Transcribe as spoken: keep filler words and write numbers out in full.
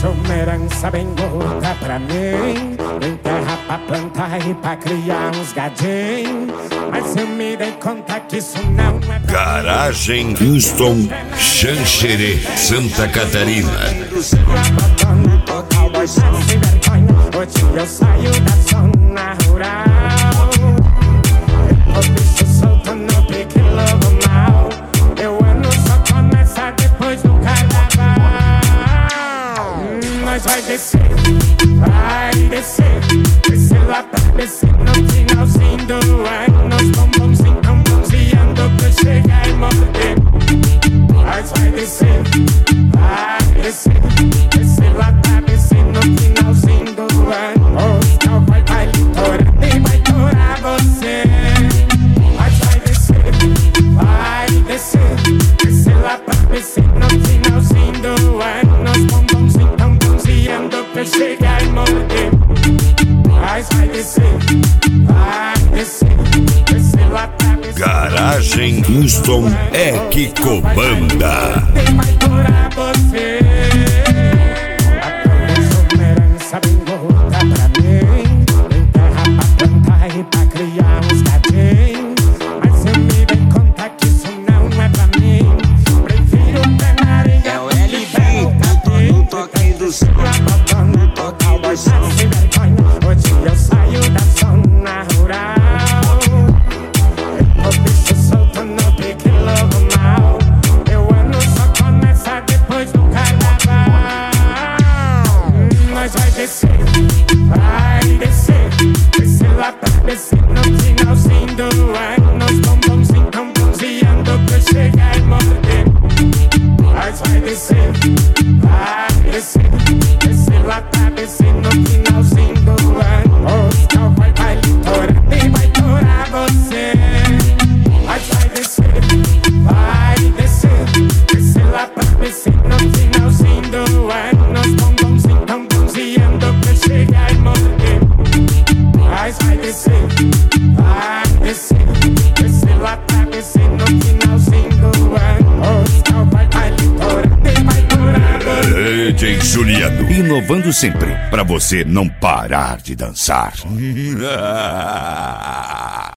deixa uma herança bem gorda pra mim. Tem terra pra plantar e pra criar uns gadinhos. Mas eu me dei conta que isso não é pra Garagem Houston, Xanxerê, Santa Catarina. Hoje eu saio da zona rural. Eu bicho solto no pique lobo mal. Meu ano só começa depois do carnaval. Nós vai descer, vai descer. Descer lá pra descer no finalzinho do ano. Nós bombonzinho tão bonzeando pra chegar e morrer. Nós vai descer, vai descer. Descer lá pra descer no finalzinho do ano. O céu vai, vai litorar e vai torar você. Nós vai descer, vai descer. Descer lá pra descer no finalzinho do ano. Nós bombonzinho tão bonzeando pra chegar e morrer. Nós vai descer, vai descer. Descer lá pra descer. Garagem Houston é que comanda. Quem vai torar você? A promessa uma herança bem gorda pra mim. Tem terra pra plantar e pra criar uns gadinhos. Mas eu me dei conta que isso não é pra mim. Prefiro o pé na areia. É o L B, no toque do som. No toque do som. Sem vergonha, hoje eu saio da zona rural. Eu bicho solto no pique lobo mal. Meu ano só começa depois do carnaval. Nós vai descer, vai descer. Descer lá pra descer no finalzinho do ano. Nós bombonzinho tão bonzeando pra chegar e morrer. Nós vai descer, vai descer. Descer lá pra descer no finalzinho do ano. O céu vai, vai litorar e vai torar você. Nós vai descer, vai descer. Descer lá pra descer no finalzinho do ano. Nós bombonzinho tão bonzeando pra chegar e morrer. Nós vai descer, vai descer. Descer lá pra descer no finalzinho do ano. O céu vai, vai litorar e vai torar você. D J Juliano, inovando sempre pra você não parar de dançar.